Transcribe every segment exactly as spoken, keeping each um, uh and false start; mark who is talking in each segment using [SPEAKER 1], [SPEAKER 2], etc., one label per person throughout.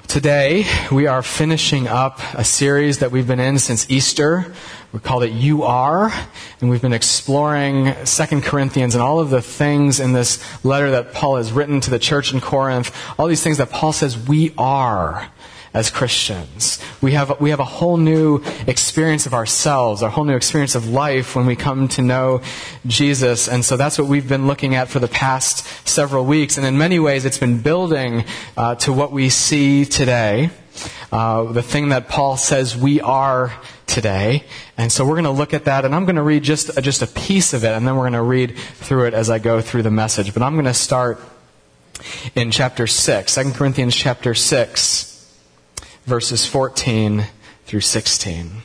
[SPEAKER 1] Today, we are finishing up a series that we've been in since Easter. We called it You Are, and we've been exploring Second Corinthians and all of the things in this letter that Paul has written to the church in Corinth, all these things that Paul says we are as Christians. We have, we have a whole new experience of ourselves, a whole new experience of life when we come to know Jesus. And so that's what we've been looking at for the past several weeks. And in many ways, it's been building uh, to what we see today, uh, the thing that Paul says we are today. And so we're going to look at that, and I'm going to read just, just a piece of it, and then we're going to read through it as I go through the message. But I'm going to start in chapter six, Second Corinthians chapter six. Verses fourteen through sixteen.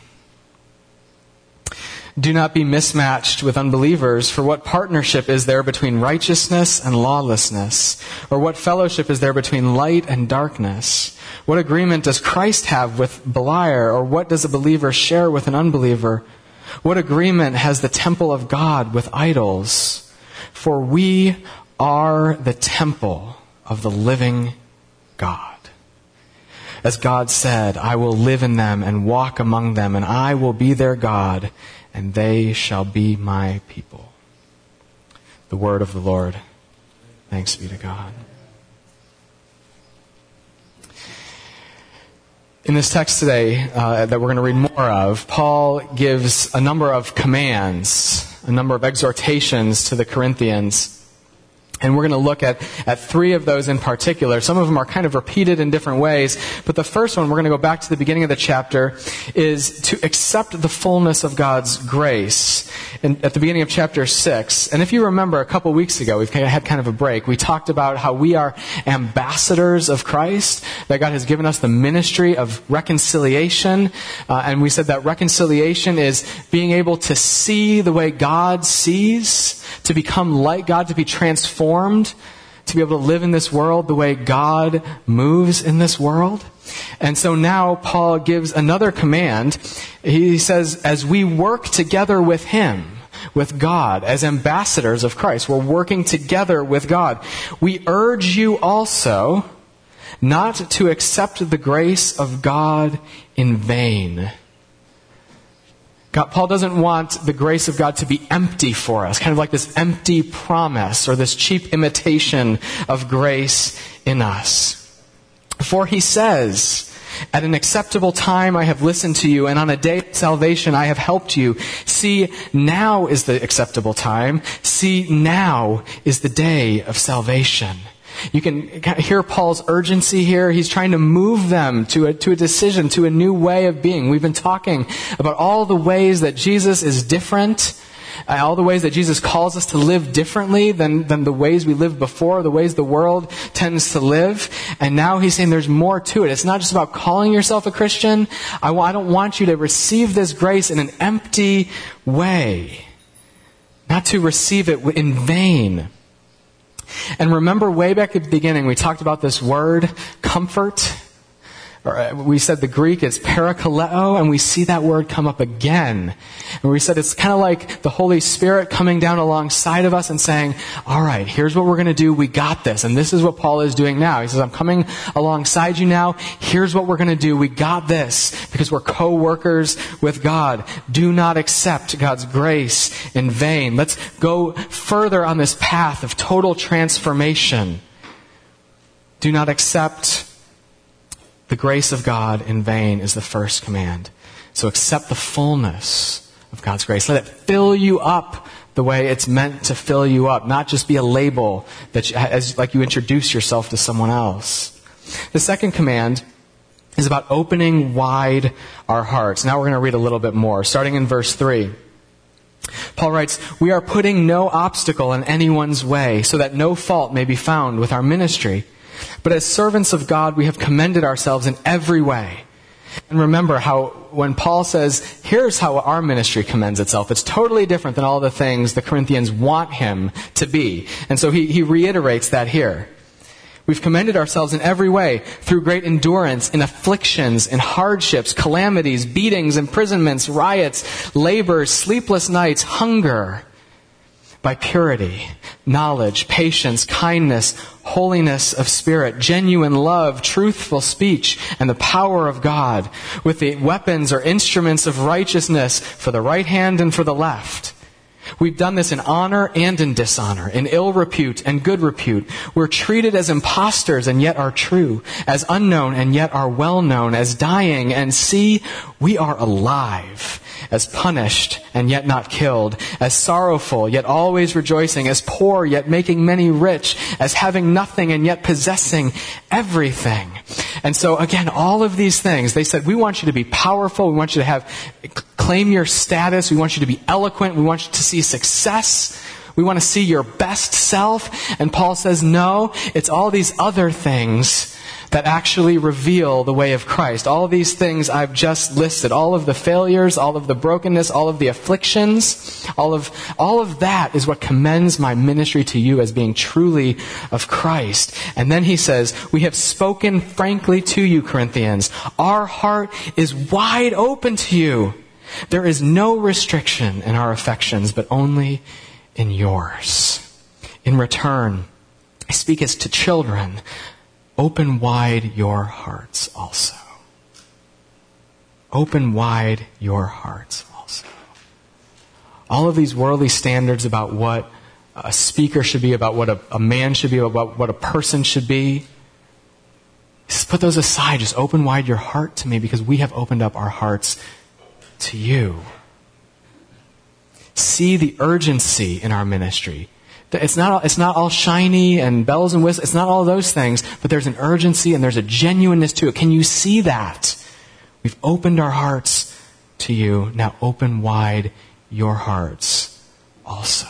[SPEAKER 1] Do not be mismatched with unbelievers, for what partnership is there between righteousness and lawlessness? Or what fellowship is there between light and darkness? What agreement does Christ have with Beliar? Or what does a believer share with an unbeliever? What agreement has the temple of God with idols? For we are the temple of the living God. As God said, I will live in them and walk among them, and I will be their God, and they shall be my people. The word of the Lord. Thanks be to God. In this text today uh, that we're going to read more of, Paul gives a number of commands, a number of exhortations to the Corinthians. And we're going to look at, at three of those in particular. Some of them are kind of repeated in different ways. But the first one, we're going to go back to the beginning of the chapter, is to accept the fullness of God's grace. And at the beginning of chapter six. And if you remember, a couple weeks ago, we've had kind of a break. We talked about how we are ambassadors of Christ, that God has given us the ministry of reconciliation. Uh, and we said that reconciliation is being able to see the way God sees, to become like God, to be transformed, to be able to live in this world the way God moves in this world. And so now Paul gives another command. He says, as we work together with Him, with God, as ambassadors of Christ, we're working together with God. We urge you also not to accept the grace of God in vain. God, Paul doesn't want the grace of God to be empty for us, kind of like this empty promise or this cheap imitation of grace in us. For he says, at an acceptable time I have listened to you, and on a day of salvation I have helped you. See, now is the acceptable time. See, now is the day of salvation. You can hear Paul's urgency here. He's trying to move them to a, to a decision, to a new way of being. We've been talking about all the ways that Jesus is different, uh, all the ways that Jesus calls us to live differently than, than the ways we lived before, the ways the world tends to live. And now he's saying there's more to it. It's not just about calling yourself a Christian. I, I don't want you to receive this grace in an empty way, not to receive it in vain. And remember way back at the beginning, we talked about this word, comfort. Or we said the Greek is parakaleo, and we see that word come up again. And we said it's kind of like the Holy Spirit coming down alongside of us and saying, all right, here's what we're going to do. We got this. And this is what Paul is doing now. He says, I'm coming alongside you now. Here's what we're going to do. We got this because we're co-workers with God. Do not accept God's grace in vain. Let's go further on this path of total transformation. Do not accept the grace of God in vain is the first command. So accept the fullness of God's grace. Let it fill you up the way it's meant to fill you up, not just be a label that you, as like you introduce yourself to someone else. The second command is about opening wide our hearts. Now we're going to read a little bit more, starting in verse three. Paul writes, we are putting no obstacle in anyone's way, so that no fault may be found with our ministry. But as servants of God, we have commended ourselves in every way. And remember how when Paul says, here's how our ministry commends itself, it's totally different than all the things the Corinthians want him to be. And so he, he reiterates that here. We've commended ourselves in every way through great endurance in afflictions, in hardships, calamities, beatings, imprisonments, riots, labors, sleepless nights, hunger. by purity, knowledge, patience, kindness, holiness of spirit, genuine love, truthful speech, and the power of God, with the weapons or instruments of righteousness for the right hand and for the left. We've done this in honor and in dishonor, in ill repute and good repute. We're treated as impostors and yet are true, as unknown and yet are well known, as dying and see we are alive, as punished and yet not killed, as sorrowful yet always rejoicing, as poor yet making many rich, as having nothing and yet possessing everything. And so again, all of these things, they said, we want you to be powerful, we want you to have claim your status, we want you to be eloquent, we want you to see success, we want to see your best self. And Paul says, no, it's all these other things that actually reveal the way of Christ. All of these things I've just listed, all of the failures, all of the brokenness, all of the afflictions, all of all of that is what commends my ministry to you as being truly of Christ. And then he says, we have spoken frankly to you, Corinthians. Our heart is wide open to you. There is no restriction in our affections, but only in yours. In return, I speak as to children. Open wide your hearts also. Open wide your hearts also. All of these worldly standards about what a speaker should be, about what a, a man should be, about what a person should be, just put those aside. Just open wide your heart to me, because we have opened up our hearts to you. See the urgency in our ministry. It's not, it's not all shiny and bells and whistles. It's not all those things, but there's an urgency and there's a genuineness to it. Can you see that? We've opened our hearts to you. Now open wide your hearts also.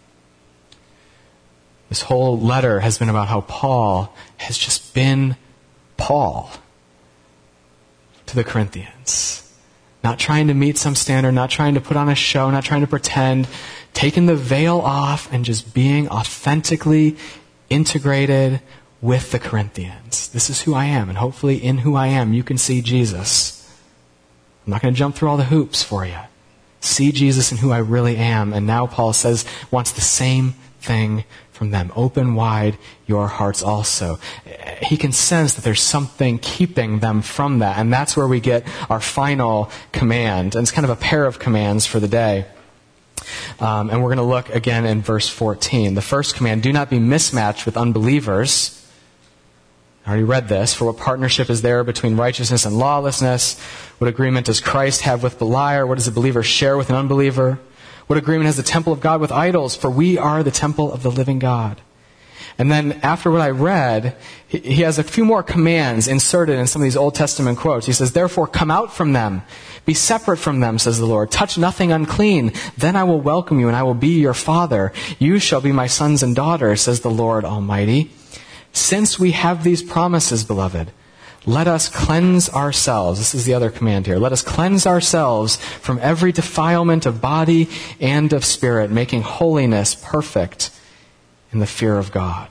[SPEAKER 1] This whole letter has been about how Paul has just been Paul to the Corinthians. Not trying to meet some standard, not trying to put on a show, not trying to pretend, taking the veil off and just being authentically integrated with the Corinthians. This is who I am, and hopefully in who I am you can see Jesus. I'm not going to jump through all the hoops for you. See Jesus in who I really am. And now Paul says, wants the same thing from them. Open wide your hearts also. He can sense that there's something keeping them from that. And that's where we get our final command. And it's kind of a pair of commands for the day. Um, and we're going to look again in verse fourteen. The first command, do not be mismatched with unbelievers. I already read this. For what partnership is there between righteousness and lawlessness? What agreement does Christ have with Beliar? What does a believer share with an unbeliever? What agreement has the temple of God with idols? For we are the temple of the living God. And then after what I read, he has a few more commands inserted in some of these Old Testament quotes. He says, therefore come out from them. Be separate from them, says the Lord. Touch nothing unclean. Then I will welcome you and I will be your father. You shall be my sons and daughters, says the Lord Almighty. Since we have these promises, beloved, let us cleanse ourselves. This is the other command here. Let us cleanse ourselves from every defilement of body and of spirit, making holiness perfect in the fear of God.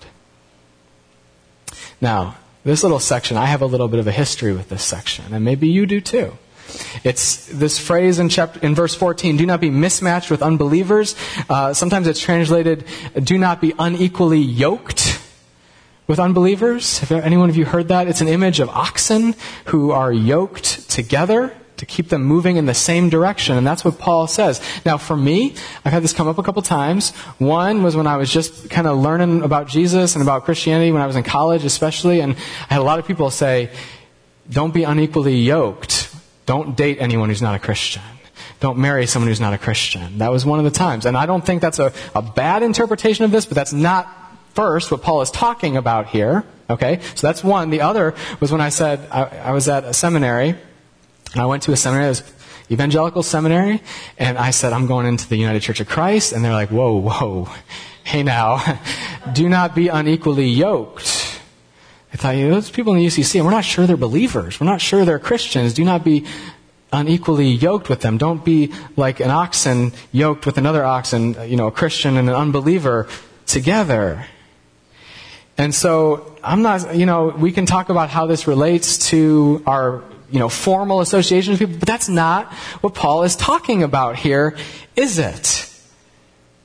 [SPEAKER 1] Now, this little section, I have a little bit of a history with this section, and maybe you do too. It's this phrase in chapter in verse fourteen, do not be mismatched with unbelievers. Uh, sometimes it's translated, do not be unequally yoked with unbelievers. Have anyone of you heard that? It's an image of oxen who are yoked together to keep them moving in the same direction. And that's what Paul says. Now, for me, I've had this come up a couple times. One was when I was just kind of learning about Jesus and about Christianity when I was in college especially. And I had a lot of people say, don't be unequally yoked. Don't date anyone who's not a Christian. Don't marry someone who's not a Christian. That was one of the times. And I don't think that's a, a bad interpretation of this, but that's not first what Paul is talking about here. Okay? So that's one. The other was when I said I, I was at a seminary. And I went to a seminary, it was evangelical seminary, and I said, I'm going into the United Church of Christ. And they're like, whoa, whoa, hey now, do not be unequally yoked. I thought, you know, those people in the U C C, and we're not sure they're believers. We're not sure they're Christians. Do not be unequally yoked with them. Don't be like an oxen yoked with another oxen, you know, a Christian and an unbeliever together. And so I'm not, you know, we can talk about how this relates to our, you know, formal association with people, but that's not what Paul is talking about here, is it?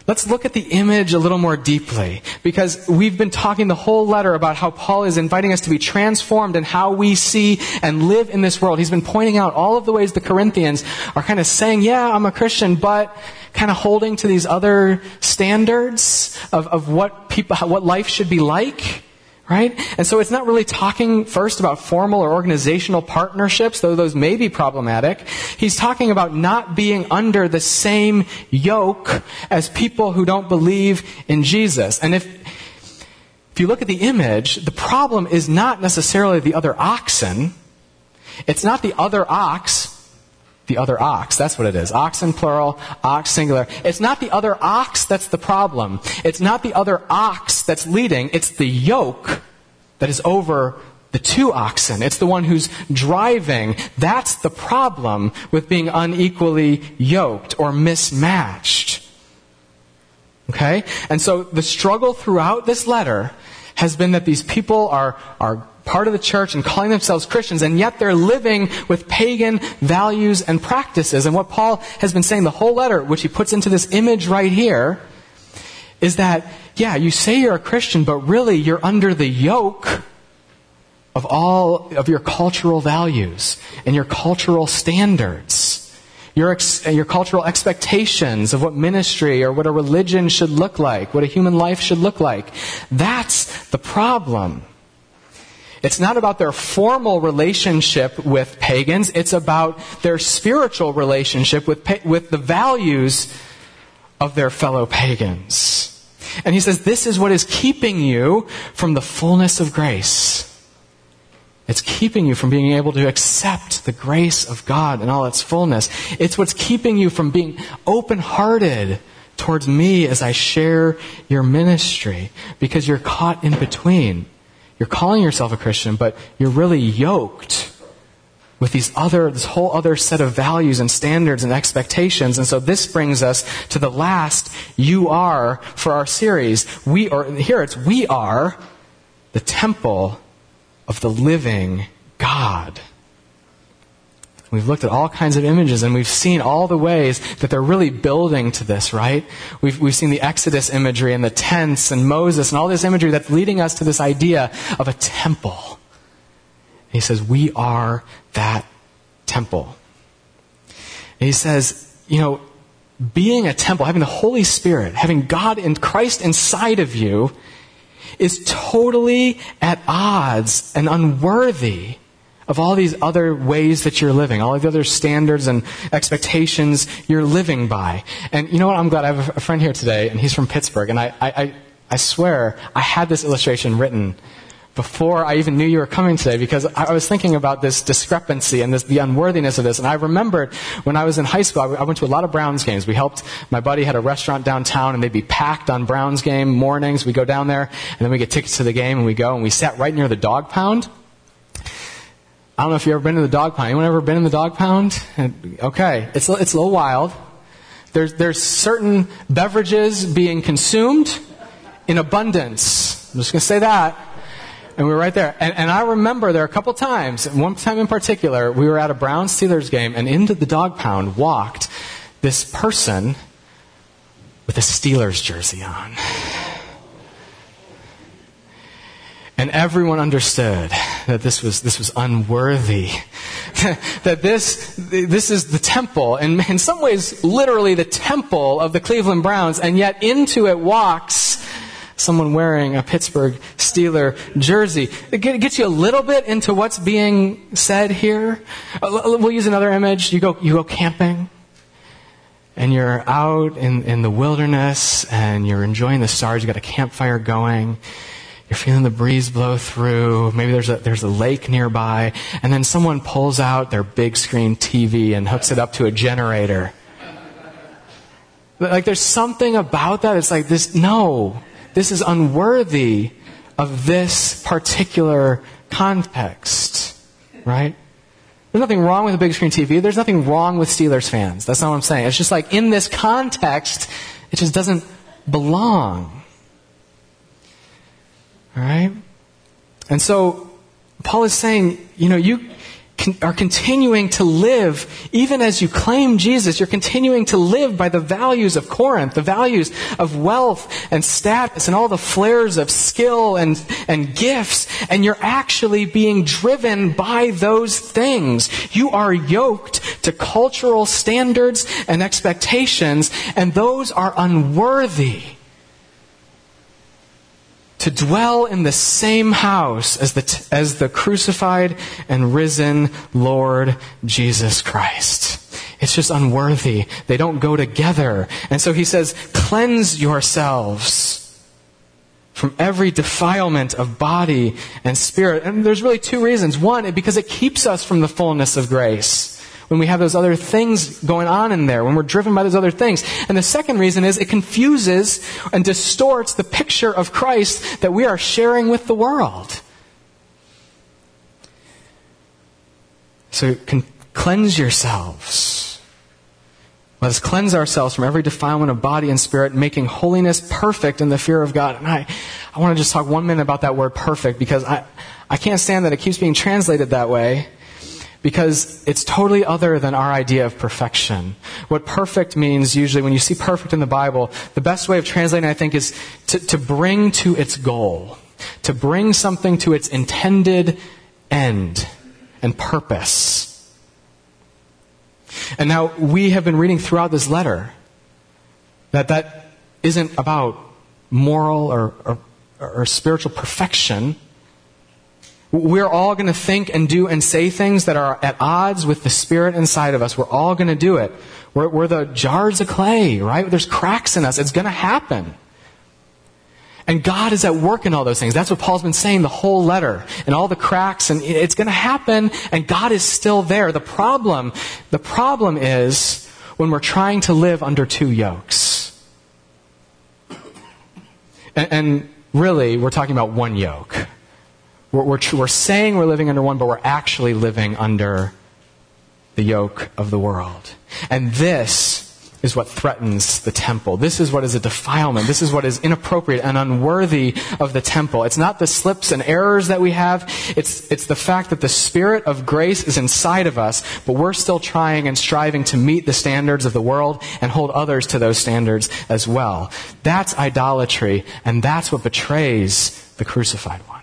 [SPEAKER 1] Let's look at the image a little more deeply, because we've been talking the whole letter about how Paul is inviting us to be transformed in how we see and live in this world. He's been pointing out all of the ways the Corinthians are kind of saying, yeah, I'm a Christian, but kind of holding to these other standards of, of what people, what life should be like. Right? And so it's not really talking first about formal or organizational partnerships, though those may be problematic. He's talking about not being under the same yoke as people who don't believe in Jesus. And if, if you look at the image, the problem is not necessarily the other oxen. It's not the other ox. The other ox, that's what it is. Oxen plural, ox singular. It's not the other ox that's the problem. It's not the other ox that's leading. It's the yoke that is over the two oxen. It's the one who's driving. That's the problem with being unequally yoked or mismatched. Okay? And so the struggle throughout this letter has been that these people are, are part of the church and calling themselves Christians, and yet they're living with pagan values and practices. And what Paul has been saying the whole letter, which he puts into this image right here, is that, yeah, you say you're a Christian, but really you're under the yoke of all of your cultural values and your cultural standards, your ex- your cultural expectations of what ministry or what a religion should look like, what a human life should look like. That's the problem. It's not about their formal relationship with pagans. It's about their spiritual relationship with pa- with the values of their fellow pagans. And he says, this is what is keeping you from the fullness of grace. It's keeping you from being able to accept the grace of God in all its fullness. It's what's keeping you from being open-hearted towards me as I share your ministry, because you're caught in between. You're calling yourself a Christian, but you're really yoked with these other, this whole other set of values and standards and expectations. And so this brings us to the last "you are" for our series. We are, here it's, we are the temple of the living God. We've looked at all kinds of images, and we've seen all the ways that they're really building to this, right? We've, we've seen the Exodus imagery and the tents and Moses and all this imagery that's leading us to this idea of a temple. He says, we are that temple. And he says, you know, being a temple, having the Holy Spirit, having God and Christ inside of you is totally at odds and unworthy of all these other ways that you're living, all the other standards and expectations you're living by. And you know what? I'm glad I have a friend here today, and he's from Pittsburgh. And I, I, I swear I had this illustration written before I even knew you were coming today, because I was thinking about this discrepancy and this, the unworthiness of this. And I remembered when I was in high school, I went to a lot of Browns games. We helped, my buddy had a restaurant downtown, and they'd be packed on Browns game mornings. We go down there, and then we get tickets to the game, and we go, and we sat right near the dog pound. I don't know if you've ever been in the dog pound. Anyone ever been in the dog pound? Okay. It's, it's a little wild. There's, there's certain beverages being consumed in abundance. I'm just going to say that. And we were right there. And, and I remember there are a couple times, one time in particular, we were at a Browns-Steelers game, and into the dog pound walked this person with a Steelers jersey on. And everyone understood that this was this was unworthy. That this this is the temple, and in some ways, literally the temple of the Cleveland Browns, and yet into it walks someone wearing a Pittsburgh Steeler jersey. It gets you a little bit into what's being said here. We'll use another image. You go you go camping, and you're out in, in the wilderness, and you're enjoying the stars. You got a campfire going. You're feeling the breeze blow through. Maybe there's a, there's a lake nearby. And then someone pulls out their big screen T V and hooks it up to a generator. Like, there's something about that. It's like this, no, this is unworthy of this particular context. Right? There's nothing wrong with a big screen T V. There's nothing wrong with Steelers fans. That's not what I'm saying. It's just like, in this context, it just doesn't belong. All right? And so Paul is saying, you know, you con- are continuing to live, even as you claim Jesus, you're continuing to live by the values of Corinth, the values of wealth and status and all the flares of skill and, and gifts, and you're actually being driven by those things. You are yoked to cultural standards and expectations, and those are unworthy to dwell in the same house as the, t- as the crucified and risen Lord Jesus Christ. It's just unworthy. They don't go together. And so he says, cleanse yourselves from every defilement of body and spirit. And there's really two reasons. One, because it keeps us from the fullness of grace. When we have those other things going on in there, when we're driven by those other things. And the second reason is it confuses and distorts the picture of Christ that we are sharing with the world. So con- cleanse yourselves. Let us cleanse ourselves from every defilement of body and spirit, making holiness perfect in the fear of God. And I, I want to just talk one minute about that word perfect, because I, I can't stand that it keeps being translated that way. Because it's totally other than our idea of perfection. What perfect means usually, when you see perfect in the Bible, the best way of translating, I think, is to, to bring to its goal. To bring something to its intended end and purpose. And now, we have been reading throughout this letter that that isn't about moral or, or, or spiritual perfection. We're all going to think and do and say things that are at odds with the Spirit inside of us. We're all going to do it. We're, we're the jars of clay, right? There's cracks in us. It's going to happen. And God is at work in all those things. That's what Paul's been saying the whole letter. And all the cracks, and it's going to happen, and God is still there. The problem, the problem is when we're trying to live under two yokes. And, and really, we're talking about one yoke. We're, we're, we're saying we're living under one, but we're actually living under the yoke of the world. And this is what threatens the temple. This is what is a defilement. This is what is inappropriate and unworthy of the temple. It's not the slips and errors that we have. It's, it's the fact that the Spirit of grace is inside of us, but we're still trying and striving to meet the standards of the world and hold others to those standards as well. That's idolatry, and that's what betrays the crucified one.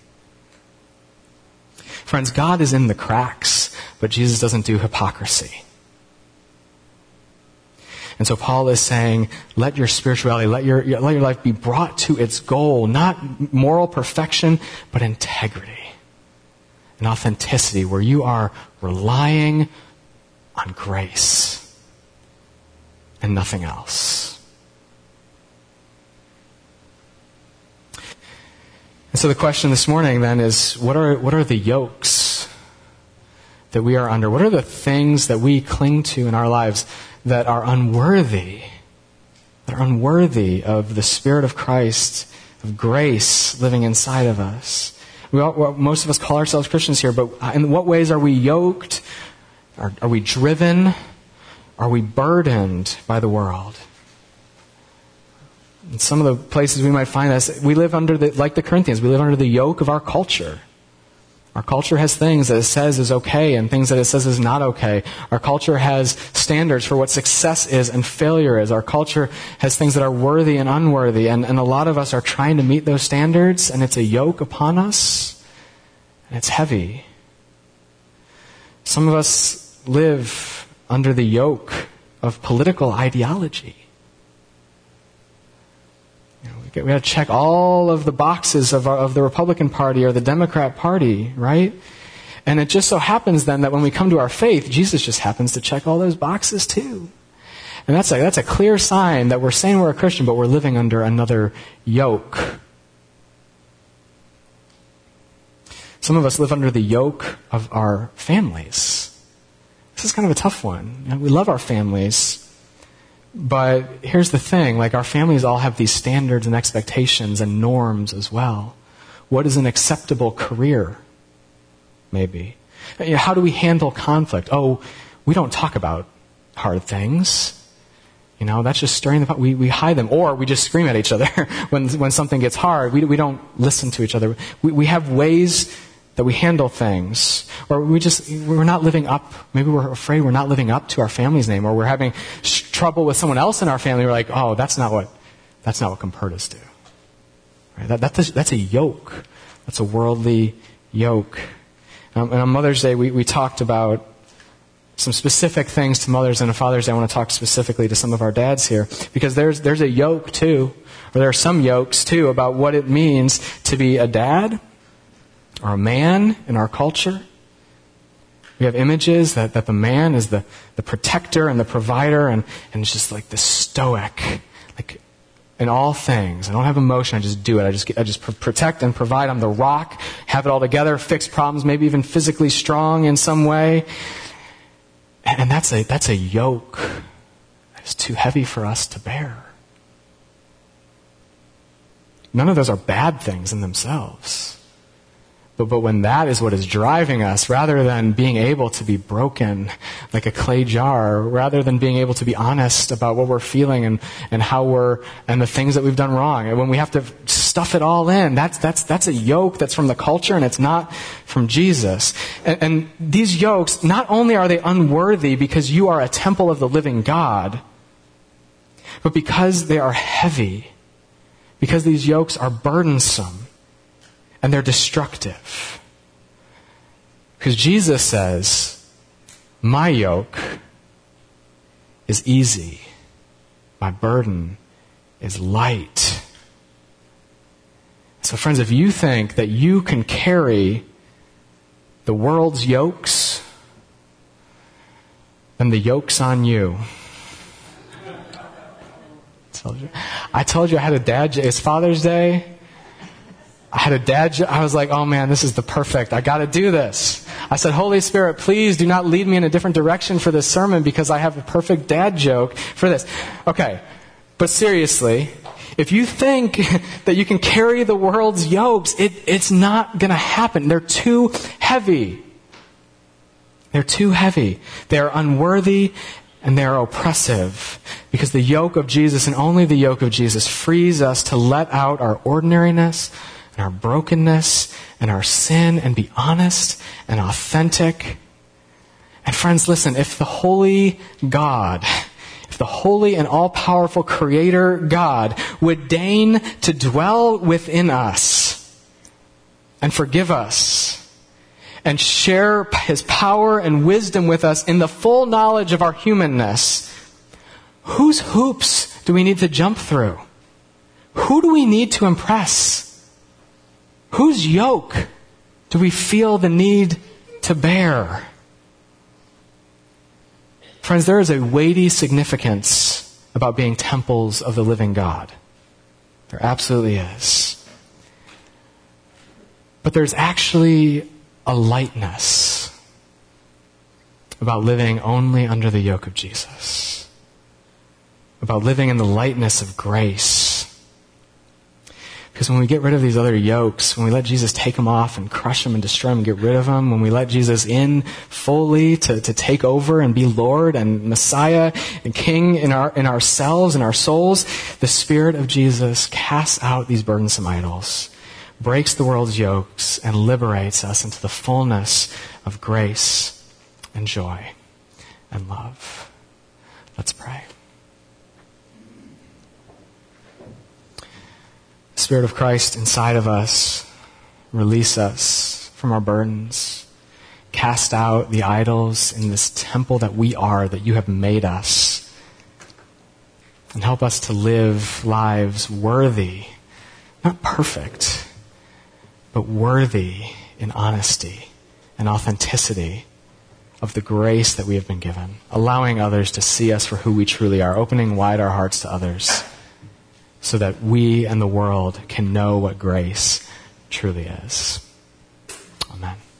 [SPEAKER 1] Friends, God is in the cracks, but Jesus doesn't do hypocrisy. And so Paul is saying, let your spirituality, let your, let your life be brought to its goal, not moral perfection, but integrity and authenticity, where you are relying on grace and nothing else. And so the question this morning then is, what are what are the yokes that we are under? What are the things that we cling to in our lives that are unworthy, that are unworthy of the Spirit of Christ, of grace living inside of us? We all, well, most of us call ourselves Christians here, but in what ways are we yoked? Are, are we driven? Are we burdened by the world? In some of the places we might find us, we live under the, like the Corinthians, we live under the yoke of our culture. Our culture has things that it says is okay and things that it says is not okay. Our culture has standards for what success is and failure is. Our culture has things that are worthy and unworthy. And, and a lot of us are trying to meet those standards, and it's a yoke upon us, and it's heavy. Some of us live under the yoke of political ideology. We have to check all of the boxes of, our, of the Republican Party or the Democrat Party, right? And it just so happens then that when we come to our faith, Jesus just happens to check all those boxes too. And that's a, that's a clear sign that we're saying we're a Christian, but we're living under another yoke. Some of us live under the yoke of our families. This is kind of a tough one. You know, we love our families. But here's the thing, like our families all have these standards and expectations and norms as well. What is an acceptable career? Maybe. You know, how do we handle conflict? Oh, we don't talk about hard things. You know, that's just stirring the pot. We, we hide them. Or we just scream at each other when when something gets hard. We, we don't listen to each other. We, we have ways that we handle things, or we just, we're not living up, maybe we're afraid we're not living up to our family's name, or we're having sh- trouble with someone else in our family. We're like, oh, that's not what, that's not what Compertas do. Right? That, that's, a, that's a yoke. That's a worldly yoke. Um, and on Mother's Day, we, we talked about some specific things to mothers, and on Father's Day, I want to talk specifically to some of our dads here, because there's, there's a yoke too, or there are some yokes too, about what it means to be a dad, or a man in our culture. We have images that, that the man is the, the protector and the provider, and, and it's just like the stoic, like in all things. I don't have emotion, I just do it. I just I just pr- protect and provide. I'm the rock, have it all together, fix problems, maybe even physically strong in some way. And, and that's a that's a yoke that is too heavy for us to bear. None of those are bad things in themselves. But, but when that is what is driving us, rather than being able to be broken like a clay jar, rather than being able to be honest about what we're feeling and, and how we're, and the things that we've done wrong, and when we have to stuff it all in, that's, that's, that's a yoke that's from the culture, and it's not from Jesus. And, and these yokes, not only are they unworthy because you are a temple of the living God, but because they are heavy, because these yokes are burdensome, and they're destructive. Because Jesus says, my yoke is easy. My burden is light. So friends, if you think that you can carry the world's yokes, then the yoke's on you. I told you I, told you I had a dad, it's Father's Day. I had a dad joke. I was like, oh man, this is the perfect. I got to do this. I said, Holy Spirit, please do not lead me in a different direction for this sermon, because I have a perfect dad joke for this. Okay, but seriously, if you think that you can carry the world's yokes, it, it's not going to happen. They're too heavy. They're too heavy. They're unworthy and they're oppressive, because the yoke of Jesus, and only the yoke of Jesus, frees us to let out our ordinariness and our brokenness and our sin and be honest and authentic. And friends, listen, if the holy God, if the holy and all-powerful Creator God would deign to dwell within us and forgive us and share His power and wisdom with us in the full knowledge of our humanness, whose hoops do we need to jump through? Who do we need to impress? Whose yoke do we feel the need to bear? Friends, there is a weighty significance about being temples of the living God. There absolutely is. But there's actually a lightness about living only under the yoke of Jesus. About living in the lightness of grace. Because when we get rid of these other yokes, when we let Jesus take them off and crush them and destroy them and get rid of them, when we let Jesus in fully to, to take over and be Lord and Messiah and King in our in ourselves and our souls, the Spirit of Jesus casts out these burdensome idols, breaks the world's yokes, and liberates us into the fullness of grace and joy and love. Let's pray. Spirit of Christ inside of us, release us from our burdens. Cast out the idols in this temple that we are, that you have made us. And help us to live lives worthy, not perfect, but worthy in honesty and authenticity of the grace that we have been given. Allowing others to see us for who we truly are. Opening wide our hearts to others, so that we and the world can know what grace truly is. Amen.